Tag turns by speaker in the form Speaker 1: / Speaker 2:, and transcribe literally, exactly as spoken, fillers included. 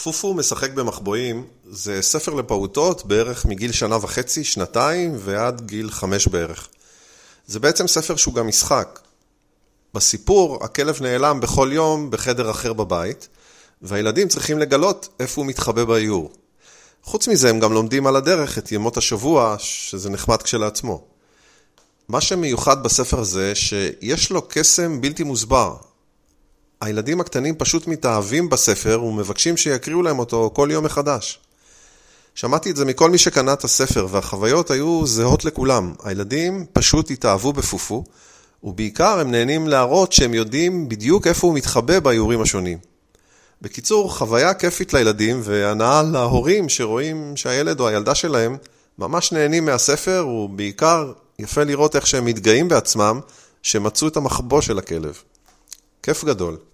Speaker 1: פופו משחק במחבואים, זה ספר לפעוטות בערך מגיל שנה וחצי, שנתיים ועד גיל חמש בערך. זה בעצם ספר שהוא גם משחק. בסיפור, הכלב נעלם בכל יום בחדר אחר בבית, והילדים צריכים לגלות איפה הוא מתחבא באיור. חוץ מזה הם גם לומדים על הדרך את ימות השבוע, שזה נחמד כשלעצמו. מה שמיוחד בספר הזה שיש לו קסם בלתי מוסבר. הילדים הקטנים פשוט מתאהבים בספר ומבקשים שיקריאו להם אותו כל יום מחדש. שמעתי את זה מכל מי שקנה את הספר, והחוויות היו זהות לכולם. הילדים פשוט התאהבו בפופו, ובעיקר הם נהנים להראות שהם יודעים בדיוק איפה הוא מתחבא באיורים השונים. בקיצור, חוויה כיפית לילדים והנאה להורים שרואים שהילד או הילדה שלהם ממש נהנים מהספר, ובעיקר יפה לראות איך שהם מתגאים בעצמם שמצאו את המחבוא של הכלב. כיף גדול.